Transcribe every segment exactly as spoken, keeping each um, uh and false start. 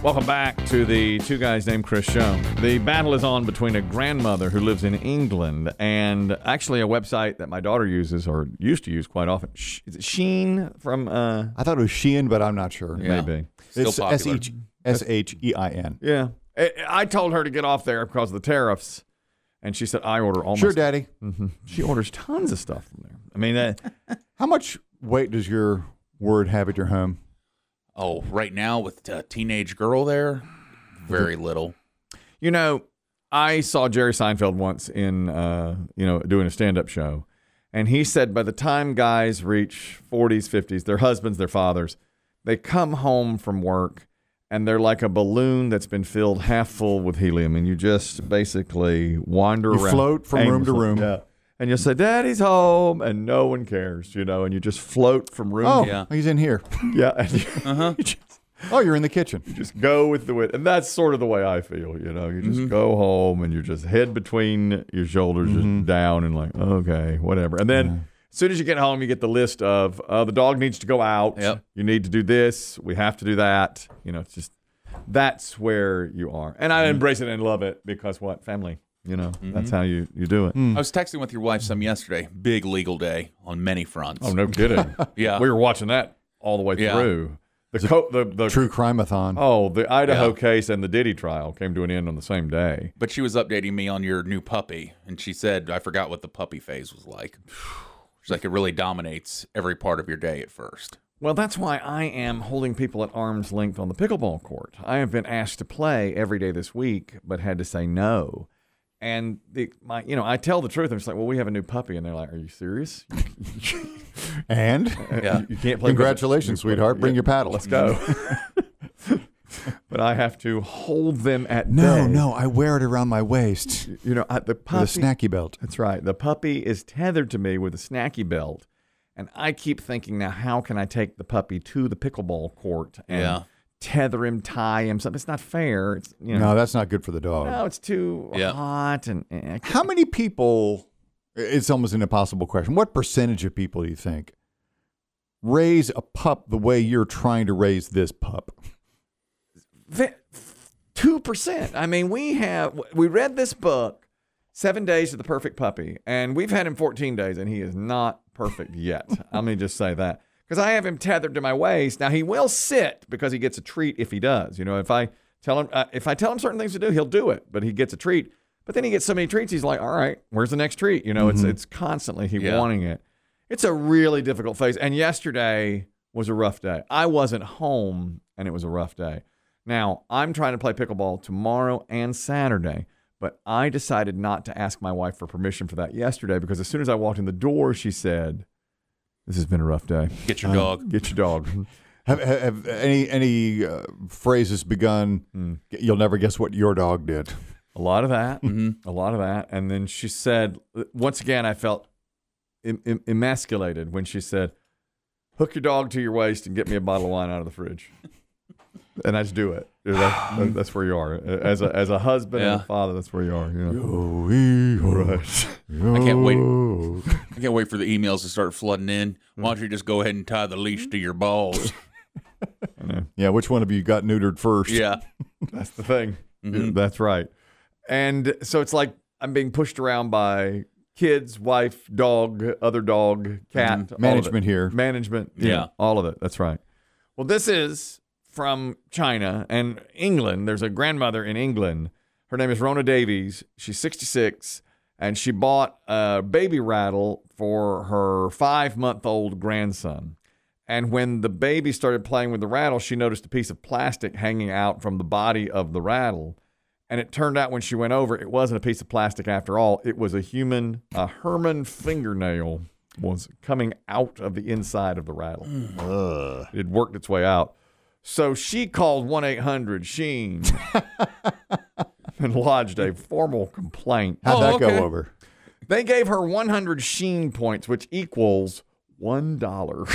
Welcome back to the Two Guys Named Chris show. The battle is on between a grandmother who lives in England and actually a website that my daughter uses or used to use quite often. Is it Sheen from... Uh, I thought it was Shein, but I'm not sure. Yeah. Maybe. Still it's popular. S H E I N. Yeah. I, I told her to get off there because of the tariffs, and she said, I order almost... Sure, Daddy. Mm-hmm. She orders tons of stuff from there. I mean... Uh, How much weight does your word have at your home? Oh, right now with a teenage girl there, very little. You know, I saw Jerry Seinfeld once in, uh, you know, doing a stand-up show, and he said by the time guys reach forties, fifties, their husbands, their fathers, they come home from work, and they're like a balloon that's been filled half full with helium, and you just basically wander You around. float from room to aimlessly. room. Yeah. And you'll say, Daddy's home, and no one cares, you know, and you just float from room Oh, to Yeah. he's in here. Yeah. And you, Uh-huh. you just, Oh, you're in the kitchen. just go with the wind. And that's sort of the way I feel, you know. You just Mhm. go home and you're just head between your shoulders, Mhm. just down and like, okay, whatever. And then Yeah. as soon as you get home, you get the list of uh, the dog needs to go out. Yep. You need to do this. We have to do that. You know, it's just, that's where you are. And I embrace it and love it because what? Family. You know, that's how you, you do it. Mm. I was texting with your wife some yesterday. Big legal day on many fronts. Oh, no kidding. Yeah. We were watching that all the way Yeah. through. The, co- the, the True crime-a-thon. Oh, the Idaho Yeah. case and the Diddy trial came to an end on the same day. But she was updating me on your new puppy, and she said, I forgot what the puppy phase was like. She's like, it really dominates every part of your day at first. Well, that's why I am holding people at arm's length on the pickleball court. I have been asked to play every day this week, but had to say no. And the my, you know, I tell the truth. I'm just like, well, we have a new puppy, and they're like, are you serious? And Yeah. you, you can't play. congratulations, sweetheart. Bring your paddle. Let's go. But I have to hold them at No, bay. no, I wear it around my waist You know, I, the puppy. with a snacky belt. That's right. The puppy is tethered to me with a snacky belt. And I keep thinking, now, how can I take the puppy to the pickleball court and Yeah. tether him, tie him? Something. It's not fair. It's you know, No, that's not good for the dog. no, it's too Yeah. hot. And eh, How many people, it's almost an impossible question, what percentage of people do you think raise a pup the way you're trying to raise this pup? two percent. I mean, we have we read this book, Seven Days to the Perfect Puppy, and we've had him fourteen days, and he is not perfect yet. Let me just say that. Because I have him tethered to my waist. Now, he will sit because he gets a treat if he does. You know, if I tell him uh, if I tell him certain things to do, he'll do it, but he gets a treat. But then he gets so many treats, he's like, all right, where's the next treat? You know, Mm-hmm. it's it's constantly he Yeah. wanting it. It's a really difficult phase. And yesterday was a rough day. I wasn't home, and it was a rough day. Now, I'm trying to play pickleball tomorrow and Saturday, but I decided not to ask my wife for permission for that yesterday because as soon as I walked in the door, she said, this has been a rough day. Get your dog. Get your dog. Have, have, have any any uh, phrases begun? Mm. You'll never guess what your dog did. A lot of that. Mhm. A lot of that. And then she said, once again, I felt em- em- emasculated when she said, hook your dog to your waist and get me a bottle of wine out of the fridge. And I just do it. You know, that- that- that's where you are. As a as a husband and Yeah. a father, that's where you are. You know? Right. I can't wait. I can't wait for the emails to start flooding in. Why don't you just go ahead and tie the leash to your balls? Yeah, which one of you got neutered first? Yeah. That's the thing. Mhm. That's right. And so it's like I'm being pushed around by kids, wife, dog, other dog, cat. all of it. Management here. Management. Yeah. All of it. That's right. Well, this is from China and England. There's a grandmother in England. Her name is Rona Davies. She's sixty-six, and she bought a baby rattle for her five-month-old grandson. And when the baby started playing with the rattle, she noticed a piece of plastic hanging out from the body of the rattle. And it turned out when she went over, it wasn't a piece of plastic after all. It was a human, a Herman fingernail was coming out of the inside of the rattle. Ugh. It had worked its way out. So she called one eight hundred Sheen and lodged a formal complaint. How'd Oh, that okay. go over? They gave her one hundred Sheen points, which equals one dollar.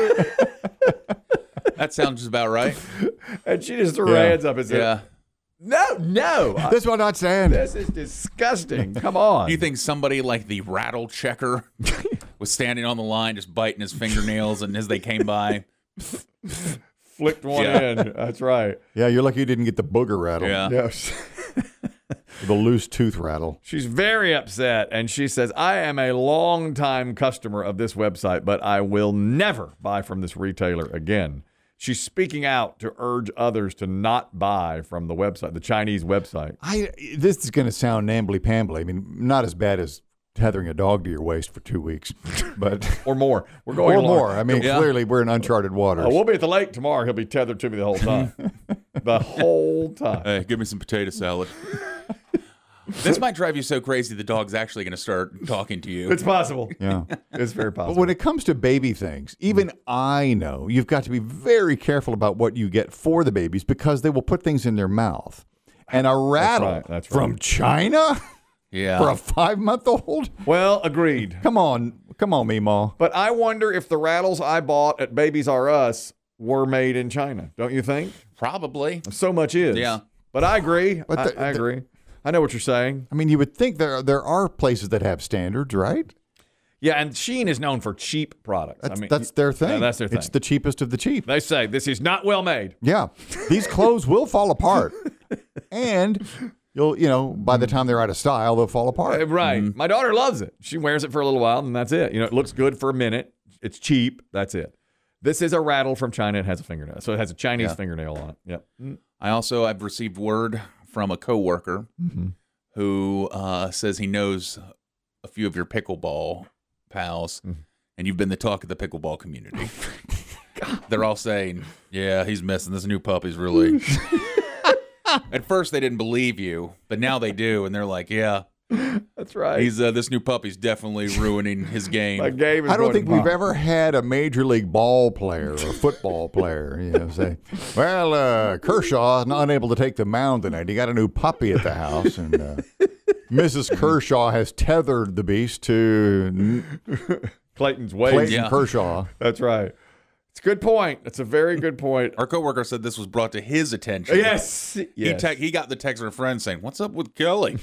That sounds just about right. And she just threw her Yeah. hands up and said, Yeah. no, no, I- That's what I'm saying. this is disgusting. Come on. Do you think somebody like the rattle checker was standing on the line just biting his fingernails and as they came by? flicked one Yeah. in. That's right. Yeah, you're lucky you didn't get the booger rattle. Yeah. Yes. The loose tooth rattle. She's very upset, and she says, I am a longtime customer of this website, but I will never buy from this retailer again. She's speaking out to urge others to not buy from the website, the Chinese website. I this is going to sound nambly-pambly. I mean, not as bad as tethering a dog to your waist for two weeks, but Or more. We're going or along. more. I mean, Yeah. clearly we're in uncharted waters. Uh, we'll be at the lake tomorrow. He'll be tethered to me the whole time. The whole time. Hey, give me some potato salad. This might drive you so crazy the dog's actually going to start talking to you. It's possible. yeah. It's very But possible. when it comes to baby things, even I know you've got to be very careful about what you get for the babies because they will put things in their mouth. And a rattle right, that's from right. China Yeah. for a five-month-old? Well, agreed. Come on. Come on, Meemaw. But I wonder if the rattles I bought at Babies R Us were made in China. Don't you think? Probably. So much is. Yeah. But I agree. But I, the- I the- agree. I know what you're saying. I mean, you would think there there are places that have standards, right? Yeah, and Shein is known for cheap products. That's, I mean, that's their thing. Yeah, that's their thing. It's the cheapest of the cheap. They say this is not well made. Yeah. These clothes will fall apart. And you'll, you know, by the time they're out of style, they'll fall Uh, apart. Right. My daughter loves it. She wears it for a little while, and that's it. You know, it looks good for a minute. It's cheap. That's it. This is a rattle from China. It has a fingernail. So it has a Chinese Yeah. fingernail on it. Yep. Mm. I also have received word from a coworker who uh, says he knows a few of your pickleball pals, and you've been the talk of the pickleball community. They're all saying, "Yeah, he's missing this new puppy's really." At first, they didn't believe you, but now they do, and they're like, "Yeah, That's right. he's uh, this new puppy's definitely ruining his game." My game is I don't going think to we've pop. ever had a major league ball player or football player, you know, say, well, uh, Kershaw is not unable to take the mound tonight. He got a new puppy at the house, and uh, Missus Kershaw has tethered the beast to Clayton's ways. Clayton Yeah. Kershaw. That's right. It's a good point. It's a very good point. Our coworker said this was brought to his attention. Yes. He, Yes. te- he got the text from a friend saying, "What's up with Kelly?"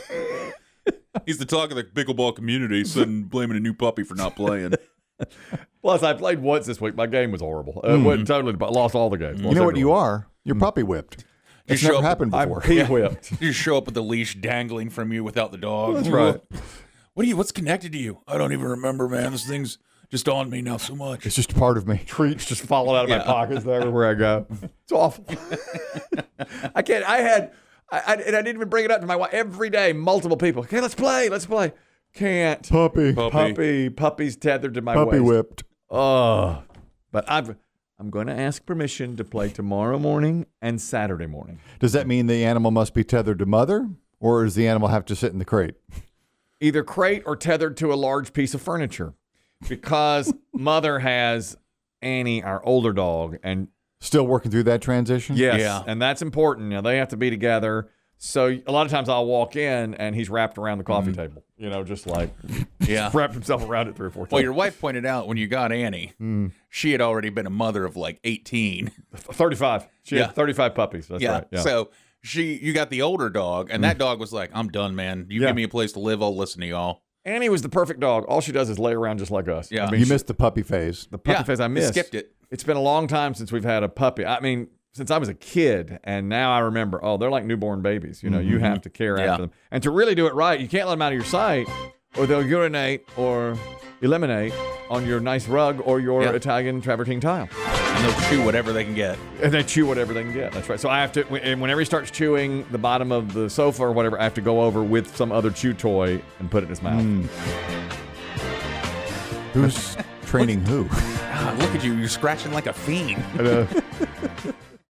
He's the talk of the pickleball community, sitting blaming a new puppy for not playing. Plus, I played once this week. My game was horrible. Uh, went totally, but lost all the games. You know what you are? You're puppy whipped. It's show never up- happened I'm before. pee-whipped. You just show up with the leash dangling from you without the dog. That's right. What do you? What's connected to you? I don't even remember, man. This thing's just on me now so much. It's just a part of me. Treats just falling out of my Yeah. pockets everywhere I go. It's awful. I can't. I had, I, I, and I didn't even bring it up to my wife every day. Multiple people. Okay, let's play. Let's play. Can't. Puppy. Puppy. Puppy. Puppy's tethered to my Puppy waist. whipped. Oh, but I've. I'm going to ask permission to play tomorrow morning and Saturday morning. Does that mean the animal must be tethered to mother, or does the animal have to sit in the crate? Either crate or tethered to a large piece of furniture, because mother has Annie, our older dog, and Still working through that transition? yes, Yeah. and that's important. Now they have to be together. So a lot of times I'll walk in and he's wrapped around the coffee table, you know, just like Yeah. wrapped himself around it three or four times. Well, your wife pointed out when you got Annie, she had already been a mother of like eighteen. thirty-five. She Yeah. had thirty-five puppies. That's yeah. right. Yeah. So she, you got the older dog, and that dog was like, "I'm done, man. You Yeah. give me a place to live, I'll listen to y'all." Annie was the perfect dog. All she does is lay around just like us. Yeah. I mean, You she- missed the puppy phase. the puppy Yeah, phase I you missed. skipped it. It's been a long time since we've had a puppy. I mean, since I was a kid, and now I remember, oh, they're like newborn babies. You know, you have to care Yeah. after them. And to really do it right, you can't let them out of your sight, or they'll urinate or eliminate on your nice rug or your Yeah. Italian travertine tile. And they'll chew whatever they can get. And they chew whatever they can get. That's right. So I have to, and whenever he starts chewing the bottom of the sofa or whatever, I have to go over with some other chew toy and put it in his mouth. Who's training who? Ah, look at you. You're scratching like a fiend. And, uh,